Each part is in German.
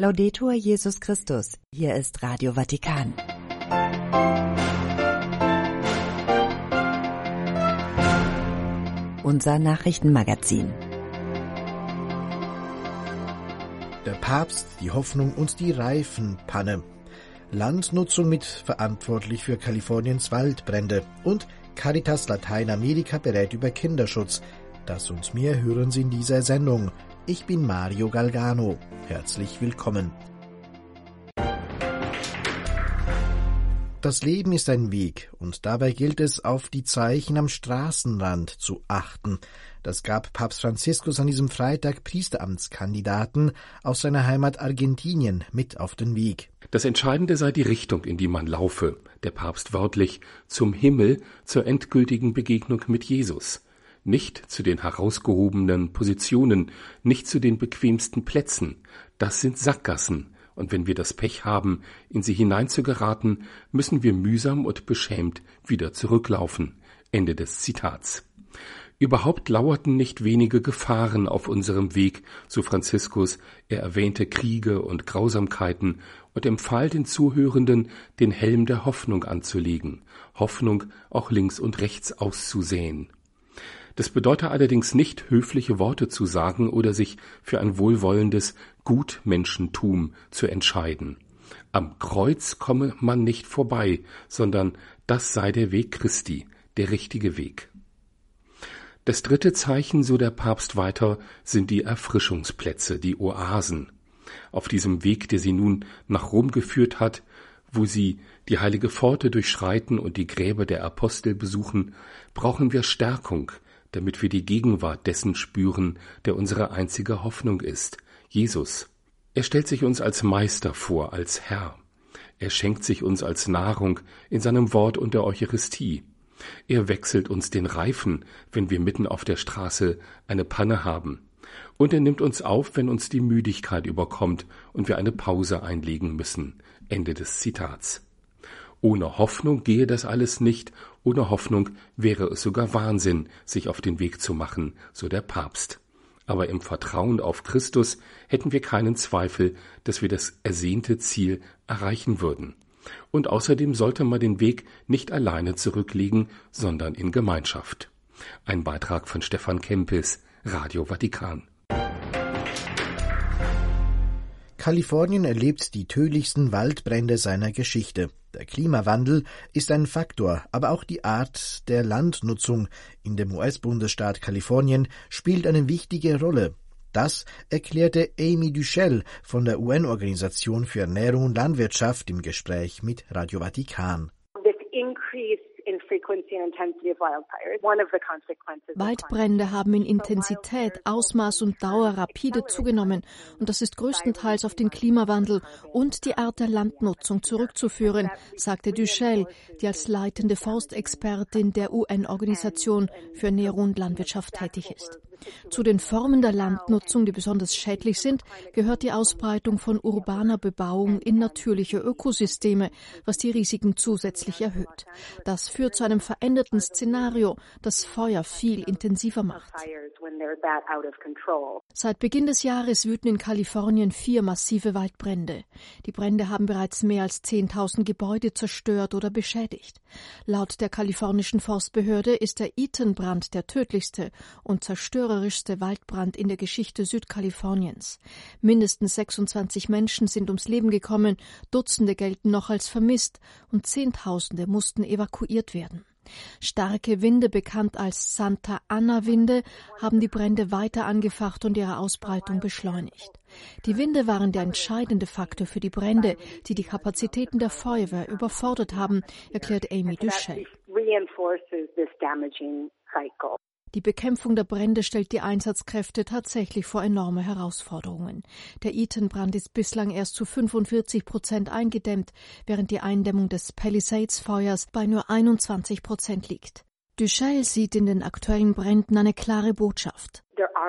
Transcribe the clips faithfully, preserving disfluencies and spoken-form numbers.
Laudetur Jesus Christus. Hier ist Radio Vatikan. Unser Nachrichtenmagazin. Der Papst, die Hoffnung und die Reifenpanne. Landnutzung mit verantwortlich für Kaliforniens Waldbrände. Und Caritas Lateinamerika berät über Kinderschutz. Das und mehr hören Sie in dieser Sendung. Ich bin Mario Galgano. Herzlich willkommen. Das Leben ist ein Weg, und dabei gilt es, auf die Zeichen am Straßenrand zu achten. Das gab Papst Franziskus an diesem Freitag Priesteramtskandidaten aus seiner Heimat Argentinien mit auf den Weg. Das Entscheidende sei die Richtung, in die man laufe, der Papst wörtlich, zum Himmel, zur endgültigen Begegnung mit Jesus. Nicht zu den herausgehobenen Positionen, nicht zu den bequemsten Plätzen. Das sind Sackgassen. Und wenn wir das Pech haben, in sie hineinzugeraten, müssen wir mühsam und beschämt wieder zurücklaufen. Ende des Zitats. Überhaupt lauerten nicht wenige Gefahren auf unserem Weg, so Franziskus. Er erwähnte Kriege und Grausamkeiten und empfahl den Zuhörenden, den Helm der Hoffnung anzulegen, Hoffnung auch links und rechts auszusäen. Das bedeutet allerdings nicht, höfliche Worte zu sagen oder sich für ein wohlwollendes Gutmenschentum zu entscheiden. Am Kreuz komme man nicht vorbei, sondern das sei der Weg Christi, der richtige Weg. Das dritte Zeichen, so der Papst weiter, sind die Erfrischungsplätze, die Oasen. Auf diesem Weg, der sie nun nach Rom geführt hat, wo sie die heilige Pforte durchschreiten und die Gräber der Apostel besuchen, brauchen wir Stärkung, damit wir die Gegenwart dessen spüren, der unsere einzige Hoffnung ist, Jesus. Er stellt sich uns als Meister vor, als Herr. Er schenkt sich uns als Nahrung in seinem Wort und der Eucharistie. Er wechselt uns den Reifen, wenn wir mitten auf der Straße eine Panne haben. Und er nimmt uns auf, wenn uns die Müdigkeit überkommt und wir eine Pause einlegen müssen. Ende des Zitats. Ohne Hoffnung gehe das alles nicht. Ohne Hoffnung wäre es sogar Wahnsinn, sich auf den Weg zu machen, so der Papst. Aber im Vertrauen auf Christus hätten wir keinen Zweifel, dass wir das ersehnte Ziel erreichen würden. Und außerdem sollte man den Weg nicht alleine zurücklegen, sondern in Gemeinschaft. Ein Beitrag von Stefan Kempis, Radio Vatikan. Kalifornien erlebt die tödlichsten Waldbrände seiner Geschichte. Der Klimawandel ist ein Faktor, aber auch die Art der Landnutzung in dem U S-Bundesstaat Kalifornien spielt eine wichtige Rolle. Das erklärte Amy Duchel von der U N-Organisation für Ernährung und Landwirtschaft im Gespräch mit Radio Vatikan. Waldbrände haben in Intensität, Ausmaß und Dauer rapide zugenommen und das ist größtenteils auf den Klimawandel und die Art der Landnutzung zurückzuführen, sagte Duchel, die als leitende Forstexpertin der U N-Organisation für Ernährung und Landwirtschaft tätig ist. Zu den Formen der Landnutzung, die besonders schädlich sind, gehört die Ausbreitung von urbaner Bebauung in natürliche Ökosysteme, was die Risiken zusätzlich erhöht. Das führt zu einem veränderten Szenario, das Feuer viel intensiver macht. Seit Beginn des Jahres wüten in Kalifornien vier massive Waldbrände. Die Brände haben bereits mehr als zehntausend Gebäude zerstört oder beschädigt. Laut der kalifornischen Forstbehörde ist der Eaton-Brand der tödlichste und zerstörerischste Waldbrand in der Geschichte Südkaliforniens. Mindestens sechsundzwanzig Menschen sind ums Leben gekommen, Dutzende gelten noch als vermisst und Zehntausende mussten evakuiert werden. Starke Winde, bekannt als Santa Ana-Winde, haben die Brände weiter angefacht und ihre Ausbreitung beschleunigt. Die Winde waren der entscheidende Faktor für die Brände, die die Kapazitäten der Feuerwehr überfordert haben, erklärt Amy Duchel. Die Bekämpfung der Brände stellt die Einsatzkräfte tatsächlich vor enorme Herausforderungen. Der Eaton-Brand ist bislang erst zu fünfundvierzig Prozent eingedämmt, während die Eindämmung des Palisades-Feuers bei nur einundzwanzig Prozent liegt. Duchel sieht in den aktuellen Bränden eine klare Botschaft.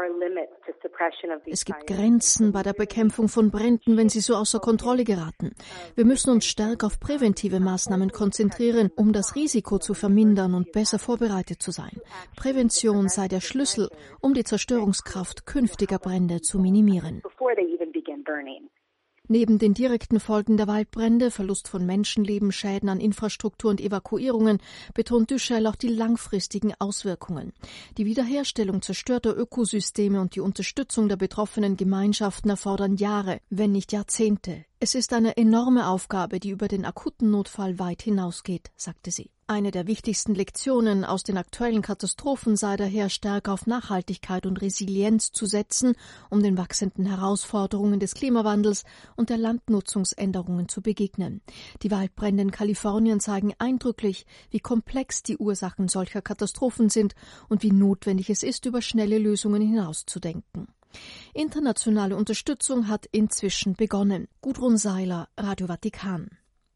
Es gibt Grenzen bei der Bekämpfung von Bränden, wenn sie so außer Kontrolle geraten. Wir müssen uns stärker auf präventive Maßnahmen konzentrieren, um das Risiko zu vermindern und besser vorbereitet zu sein. Prävention sei der Schlüssel, um die Zerstörungskraft künftiger Brände zu minimieren. Neben den direkten Folgen der Waldbrände, Verlust von Menschenleben, Schäden an Infrastruktur und Evakuierungen, betont Duchel auch die langfristigen Auswirkungen. Die Wiederherstellung zerstörter Ökosysteme und die Unterstützung der betroffenen Gemeinschaften erfordern Jahre, wenn nicht Jahrzehnte. Es ist eine enorme Aufgabe, die über den akuten Notfall weit hinausgeht, sagte sie. Eine der wichtigsten Lektionen aus den aktuellen Katastrophen sei daher, stärker auf Nachhaltigkeit und Resilienz zu setzen, um den wachsenden Herausforderungen des Klimawandels und der Landnutzungsänderungen zu begegnen. Die Waldbrände in Kalifornien zeigen eindrücklich, wie komplex die Ursachen solcher Katastrophen sind und wie notwendig es ist, über schnelle Lösungen hinauszudenken. Internationale Unterstützung hat inzwischen begonnen. Gudrun Seiler, Radio Vatikan.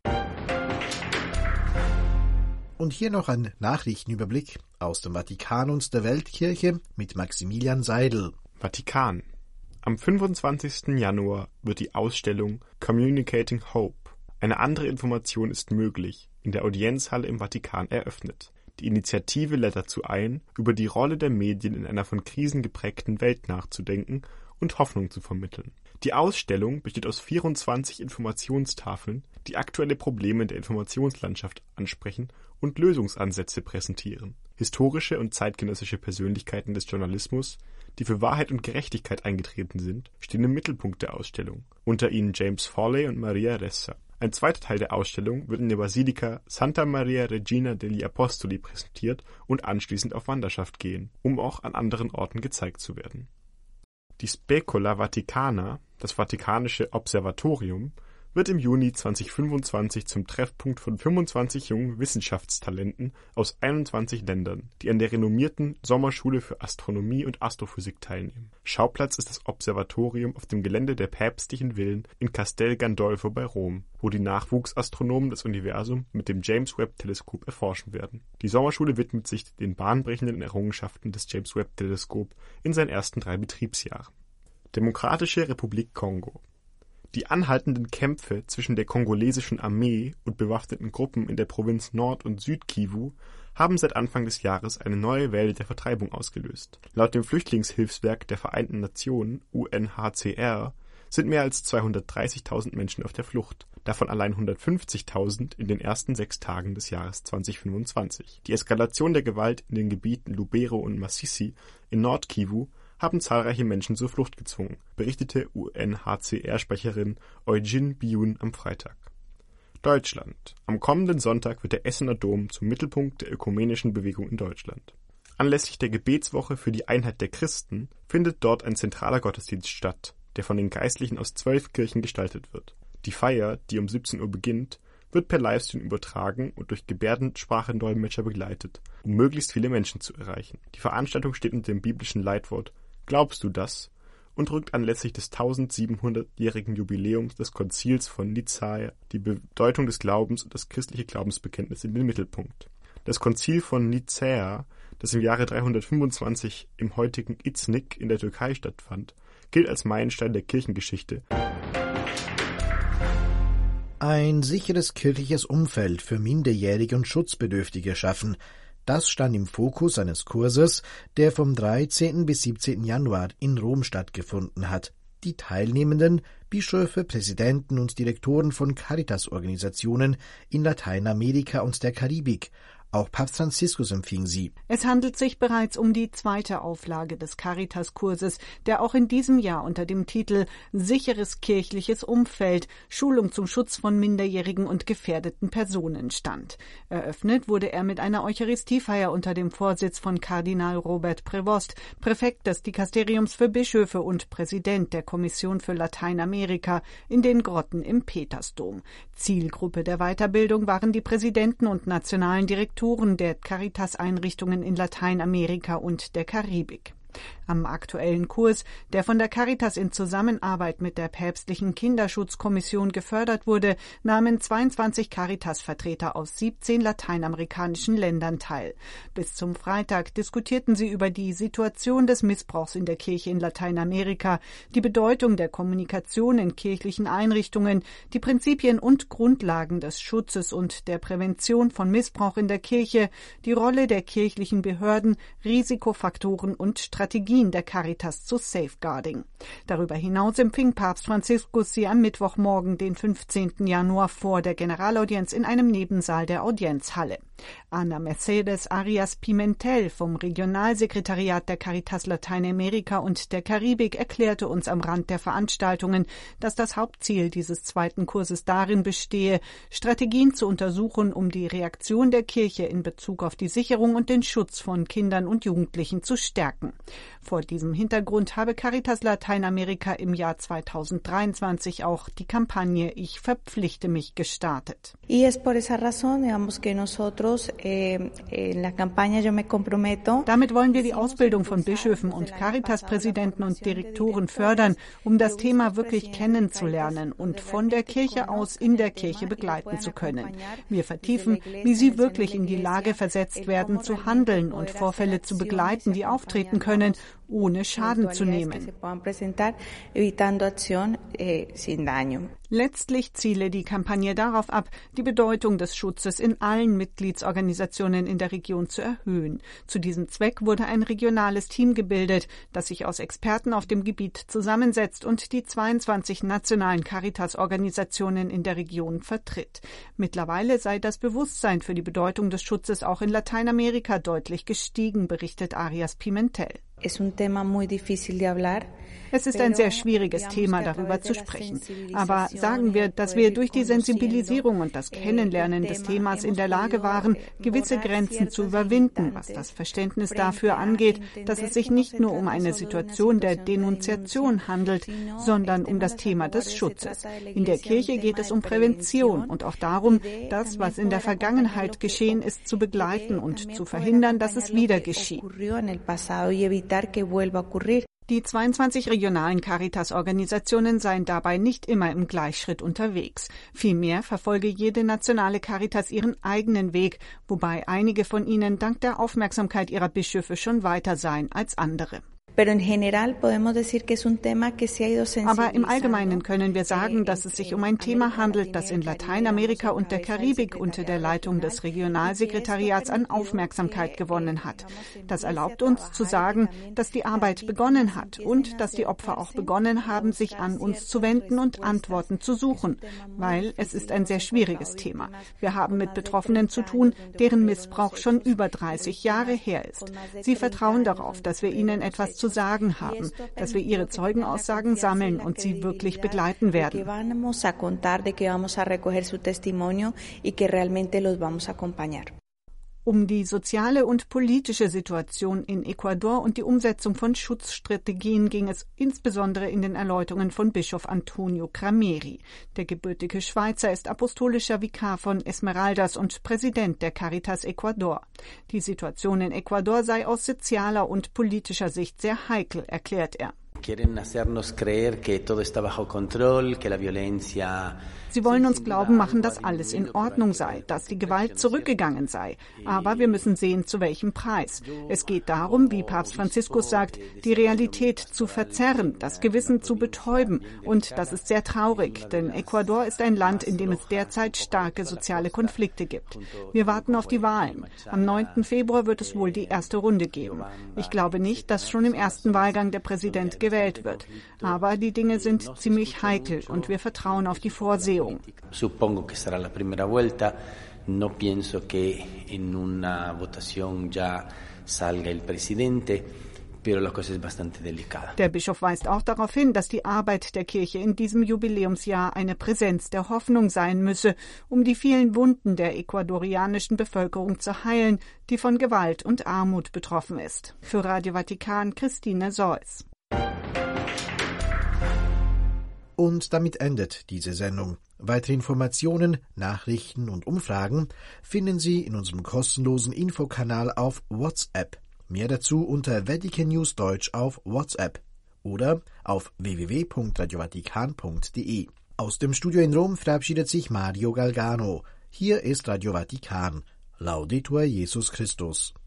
Und hier noch ein Nachrichtenüberblick aus dem Vatikan und der Weltkirche mit Maximilian Seidel. Vatikan. Am fünfundzwanzigsten Januar wird die Ausstellung Communicating Hope. Eine andere Information ist möglich, in der Audienzhalle im Vatikan eröffnet. Die Initiative lädt dazu ein, über die Rolle der Medien in einer von Krisen geprägten Welt nachzudenken und Hoffnung zu vermitteln. Die Ausstellung besteht aus vierundzwanzig Informationstafeln, die aktuelle Probleme der Informationslandschaft ansprechen und Lösungsansätze präsentieren. Historische und zeitgenössische Persönlichkeiten des Journalismus, die für Wahrheit und Gerechtigkeit eingetreten sind, stehen im Mittelpunkt der Ausstellung, unter ihnen James Foley und Maria Ressa. Ein zweiter Teil der Ausstellung wird in der Basilika Santa Maria Regina degli Apostoli präsentiert und anschließend auf Wanderschaft gehen, um auch an anderen Orten gezeigt zu werden. Die Specola Vaticana, das Vatikanische Observatorium, wird im Juni zweitausendfünfundzwanzig zum Treffpunkt von fünfundzwanzig jungen Wissenschaftstalenten aus einundzwanzig Ländern, die an der renommierten Sommerschule für Astronomie und Astrophysik teilnehmen. Schauplatz ist das Observatorium auf dem Gelände der päpstlichen Villen in Castel Gandolfo bei Rom, wo die Nachwuchsastronomen das Universum mit dem James-Webb-Teleskop erforschen werden. Die Sommerschule widmet sich den bahnbrechenden Errungenschaften des James-Webb-Teleskops in seinen ersten drei Betriebsjahren. Demokratische Republik Kongo. Die anhaltenden Kämpfe zwischen der kongolesischen Armee und bewaffneten Gruppen in der Provinz Nord- und Süd-Kivu haben seit Anfang des Jahres eine neue Welle der Vertreibung ausgelöst. Laut dem Flüchtlingshilfswerk der Vereinten Nationen U N H C R sind mehr als zweihundertdreißigtausend Menschen auf der Flucht, davon allein hundertfünfzigtausend in den ersten sechs Tagen des Jahres zweitausendfünfundzwanzig. Die Eskalation der Gewalt in den Gebieten Lubero und Masisi in Nord-Kivu haben zahlreiche Menschen zur Flucht gezwungen, berichtete U N H C R-Sprecherin Eugene Biyun am Freitag. Deutschland. Am kommenden Sonntag wird der Essener Dom zum Mittelpunkt der ökumenischen Bewegung in Deutschland. Anlässlich der Gebetswoche für die Einheit der Christen findet dort ein zentraler Gottesdienst statt, der von den Geistlichen aus zwölf Kirchen gestaltet wird. Die Feier, die um siebzehn Uhr beginnt, wird per Livestream übertragen und durch Gebärdensprachendolmetscher begleitet, um möglichst viele Menschen zu erreichen. Die Veranstaltung steht unter dem biblischen Leitwort »Glaubst du das?« und rückt anlässlich des tausendsiebenhundertjährigen Jubiläums des Konzils von Nicäa die Bedeutung des Glaubens und das christliche Glaubensbekenntnis in den Mittelpunkt. Das Konzil von Nicäa, das im Jahre dreihundertfünfundzwanzig im heutigen Iznik in der Türkei stattfand, gilt als Meilenstein der Kirchengeschichte. Ein sicheres kirchliches Umfeld für Minderjährige und Schutzbedürftige schaffen. Das stand im Fokus eines Kurses, der vom dreizehnten bis siebzehnten Januar in Rom stattgefunden hat. Die Teilnehmenden, Bischöfe, Präsidenten und Direktoren von Caritas-Organisationen in Lateinamerika und der Karibik. Auch Papst Franziskus empfing sie. Es handelt sich bereits um die zweite Auflage des Caritas-Kurses, der auch in diesem Jahr unter dem Titel »Sicheres kirchliches Umfeld – Schulung zum Schutz von minderjährigen und gefährdeten Personen« stand. Eröffnet wurde er mit einer Eucharistiefeier unter dem Vorsitz von Kardinal Robert Prevost, Präfekt des Dikasteriums für Bischöfe und Präsident der Kommission für Lateinamerika, in den Grotten im Petersdom. Zielgruppe der Weiterbildung waren die Präsidenten und nationalen Direktoren der Caritas-Einrichtungen in Lateinamerika und der Karibik. Am aktuellen Kurs, der von der Caritas in Zusammenarbeit mit der päpstlichen Kinderschutzkommission gefördert wurde, nahmen zweiundzwanzig Caritas-Vertreter aus siebzehn lateinamerikanischen Ländern teil. Bis zum Freitag diskutierten sie über die Situation des Missbrauchs in der Kirche in Lateinamerika, die Bedeutung der Kommunikation in kirchlichen Einrichtungen, die Prinzipien und Grundlagen des Schutzes und der Prävention von Missbrauch in der Kirche, die Rolle der kirchlichen Behörden, Risikofaktoren und Strategien Strategien der Caritas zu Safeguarding. Darüber hinaus empfing Papst Franziskus sie am Mittwochmorgen, den fünfzehnten Januar, vor der Generalaudienz in einem Nebensaal der Audienzhalle. Ana Mercedes Arias Pimentel vom Regionalsekretariat der Caritas Lateinamerika und der Karibik erklärte uns am Rand der Veranstaltungen, dass das Hauptziel dieses zweiten Kurses darin bestehe, Strategien zu untersuchen, um die Reaktion der Kirche in Bezug auf die Sicherung und den Schutz von Kindern und Jugendlichen zu stärken. Vor diesem Hintergrund habe Caritas Lateinamerika im Jahr zweitausenddreiundzwanzig auch die Kampagne Ich verpflichte mich gestartet. Y es por esa razón, digamos, que nosotros eh, en la campaña Yo me comprometo. Damit wollen wir die Ausbildung von Bischöfen und Caritas-Präsidenten und Direktoren fördern, um das Thema wirklich kennenzulernen und von der Kirche aus in der Kirche begleiten zu können. Wir vertiefen, wie sie wirklich in die Lage versetzt werden, zu handeln und Vorfälle zu begleiten, die auftreten können, ohne Schaden zu nehmen. Letztlich ziele die Kampagne darauf ab, die Bedeutung des Schutzes in allen Mitgliedsorganisationen in der Region zu erhöhen. Zu diesem Zweck wurde ein regionales Team gebildet, das sich aus Experten auf dem Gebiet zusammensetzt und die zweiundzwanzig nationalen Caritas-Organisationen in der Region vertritt. Mittlerweile sei das Bewusstsein für die Bedeutung des Schutzes auch in Lateinamerika deutlich gestiegen, berichtet Arias Pimentel. Es un tema muy difícil de hablar. Es ist ein sehr schwieriges Thema, darüber zu sprechen. Aber sagen wir, dass wir durch die Sensibilisierung und das Kennenlernen des Themas in der Lage waren, gewisse Grenzen zu überwinden, was das Verständnis dafür angeht, dass es sich nicht nur um eine Situation der Denunziation handelt, sondern um das Thema des Schutzes. In der Kirche geht es um Prävention und auch darum, das, was in der Vergangenheit geschehen ist, zu begleiten und zu verhindern, dass es wieder geschieht. Die zweiundzwanzig regionalen Caritas-Organisationen seien dabei nicht immer im Gleichschritt unterwegs. Vielmehr verfolge jede nationale Caritas ihren eigenen Weg, wobei einige von ihnen dank der Aufmerksamkeit ihrer Bischöfe schon weiter seien als andere. Aber im Allgemeinen können wir sagen, dass es sich um ein Thema handelt, das in Lateinamerika und der Karibik unter der Leitung des Regionalsekretariats an Aufmerksamkeit gewonnen hat. Das erlaubt uns zu sagen, dass die Arbeit begonnen hat und dass die Opfer auch begonnen haben, sich an uns zu wenden und Antworten zu suchen, weil es ist ein sehr schwieriges Thema. Wir haben mit Betroffenen zu tun, deren Missbrauch schon über dreißig Jahre her ist. Sie vertrauen darauf, dass wir ihnen etwas zu sagen haben, dass wir ihre Zeugenaussagen sammeln und sie wirklich begleiten werden. Um die soziale und politische Situation in Ecuador und die Umsetzung von Schutzstrategien ging es insbesondere in den Erläuterungen von Bischof Antonio Crameri. Der gebürtige Schweizer ist apostolischer Vikar von Esmeraldas und Präsident der Caritas Ecuador. Die Situation in Ecuador sei aus sozialer und politischer Sicht sehr heikel, erklärt er. Sie wollen uns glauben machen, dass alles in Ordnung sei, dass die Gewalt zurückgegangen sei. Aber wir müssen sehen, zu welchem Preis. Es geht darum, wie Papst Franziskus sagt, die Realität zu verzerren, das Gewissen zu betäuben. Und das ist sehr traurig, denn Ecuador ist ein Land, in dem es derzeit starke soziale Konflikte gibt. Wir warten auf die Wahlen. Am neunten Februar wird es wohl die erste Runde geben. Ich glaube nicht, dass schon im ersten Wahlgang der Präsident gewählt wird. Aber die Dinge sind ziemlich heikel und wir vertrauen auf die Vorsehung. Supongo que será la primera vuelta. No pienso que en una votación ya salga el presidente, pero la cosa es bastante delicada. Der Bischof weist auch darauf hin, dass die Arbeit der Kirche in diesem Jubiläumsjahr eine Präsenz der Hoffnung sein müsse, um die vielen Wunden der ecuadorianischen Bevölkerung zu heilen, die von Gewalt und Armut betroffen ist. Für Radio Vatikan, Christine Seuss. Und damit endet diese Sendung. Weitere Informationen, Nachrichten und Umfragen finden Sie in unserem kostenlosen Infokanal auf WhatsApp. Mehr dazu unter Vatican News Deutsch auf WhatsApp oder auf w w w punkt radio vatikan punkt d e. Aus dem Studio in Rom verabschiedet sich Mario Galgano. Hier ist Radio Vatikan. Laudetur Jesus Christus.